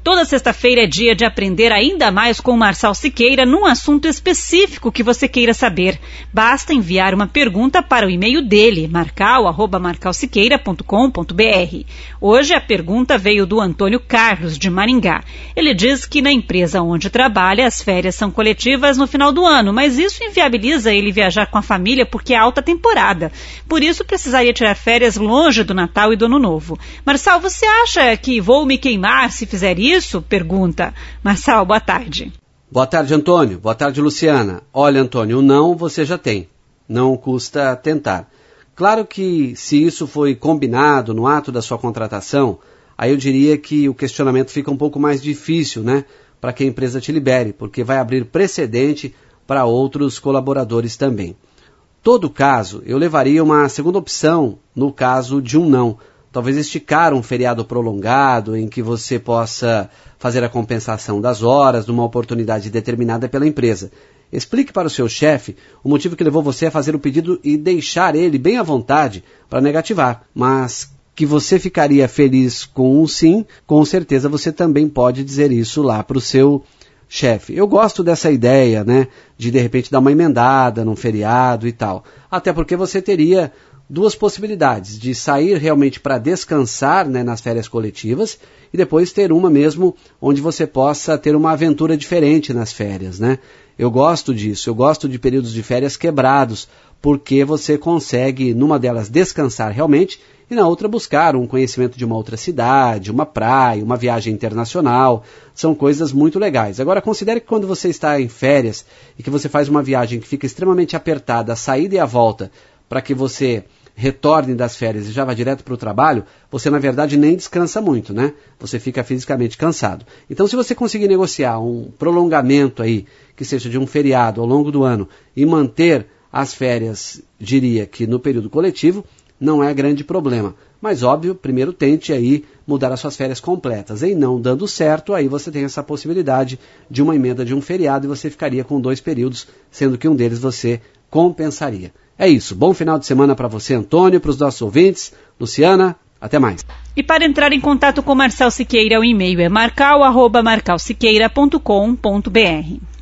Toda sexta-feira é dia de aprender ainda mais com o Marçal Siqueira num assunto específico que você queira saber. Basta enviar uma pergunta para o e-mail dele, marcal@marcalsiqueira.com.br. Hoje a pergunta veio do Antônio Carlos, de Maringá. Ele diz que na empresa onde trabalha as férias são coletivas no final do ano, mas isso inviabiliza ele viajar com a família porque é alta temporada. Por isso precisaria tirar férias longe do Natal e do Ano Novo. Marçal, você acha que vou me queimar se fizer isso? Pergunta. Marçal, boa tarde. Boa tarde, Antônio. Boa tarde, Luciana. Olha, Antônio, o não você já tem. Não custa tentar. Claro que se isso foi combinado no ato da sua contratação, aí eu diria que o questionamento fica um pouco mais difícil, né? Para que a empresa te libere, porque vai abrir precedente para outros colaboradores também. Todo caso, eu levaria uma segunda opção no caso de um não. Talvez esticar um feriado prolongado em que você possa fazer a compensação das horas numa oportunidade determinada pela empresa. Explique para o seu chefe o motivo que levou você a fazer o pedido e deixar ele bem à vontade para negativar. Mas que você ficaria feliz com um sim, com certeza você também pode dizer isso lá para o seu chefe. Eu gosto dessa ideia, né, de repente dar uma emendada num feriado e tal. Até porque você teria duas possibilidades, de sair realmente para descansar, né, nas férias coletivas e depois ter uma mesmo onde você possa ter uma aventura diferente nas férias, né? Eu gosto disso, eu gosto de períodos de férias quebrados, porque você consegue numa delas descansar realmente e na outra buscar um conhecimento de uma outra cidade, uma praia, uma viagem internacional. São coisas muito legais. Agora considere que quando você está em férias e que você faz uma viagem que fica extremamente apertada, a saída e a volta, para que você retorne das férias e já vá direto para o trabalho, você na verdade nem descansa muito, né? Você fica fisicamente cansado. Então se você conseguir negociar um prolongamento aí, que seja de um feriado ao longo do ano, e manter as férias, diria que no período coletivo, não é grande problema. Mas óbvio, primeiro tente aí mudar as suas férias completas. Em não dando certo, aí você tem essa possibilidade de uma emenda de um feriado e você ficaria com 2 períodos, sendo que um deles você compensaria. É isso. Bom final de semana para você, Antônio, para os nossos ouvintes. Luciana, até mais. E para entrar em contato com Marçal Siqueira, o e-mail é marcal@marcalsiqueira.com.br.